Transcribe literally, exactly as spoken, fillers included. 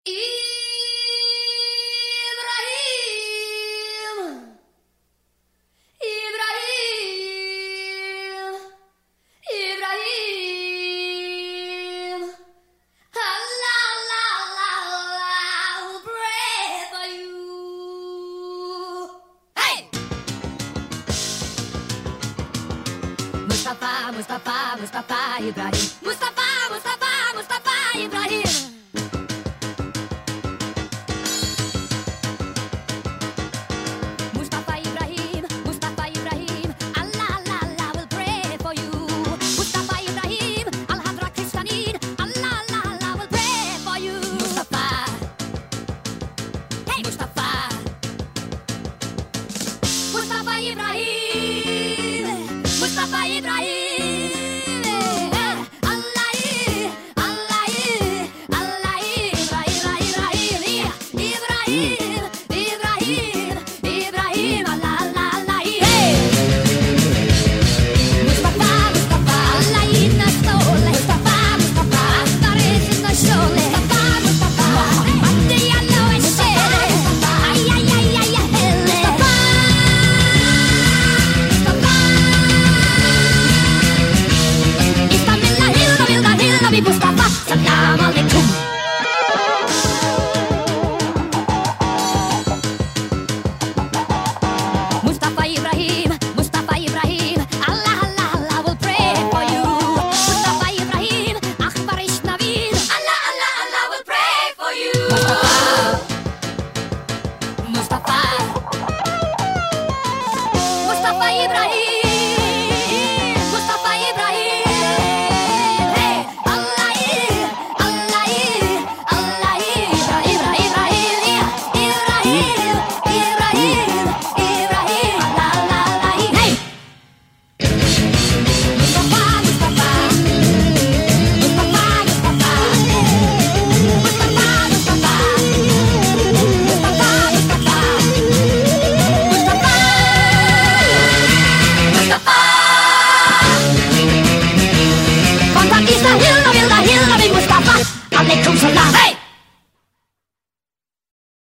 Ibrahim, Ibrahim, Ibrahim. Allah, Allah, Allah, Allah, will pray for you. Hey! Mustafa, Mustafa, Mustafa, Ibrahim. Mustafa, Mustafa, Mustafa, Ibrahim. Ibrahim, Mustafa Ibrahim, Allah, Allah, Allah, Ibrahim, Ibrahim, Ibrahim, Ibrahim, Allah, Allah, Allah, hey. Mustafa, Mustafa, Allah in the soul, Mustafa, Mustafa, Akbar is in the show, Mustafa, Mustafa, Adi Allah is there, ay, ay, ay, ay, ay, Mustafa. Mustafa, salam alaikum. Mustafa Ibrahim, Mustafa Ibrahim, Allah, Allah, Allah will pray for you. Mustafa Ibrahim, Akbar Ishnavin, Allah, Allah, Allah will pray for you. Mustafa, Mustafa, Mustafa Ibrahim. Alaikum salam, hey!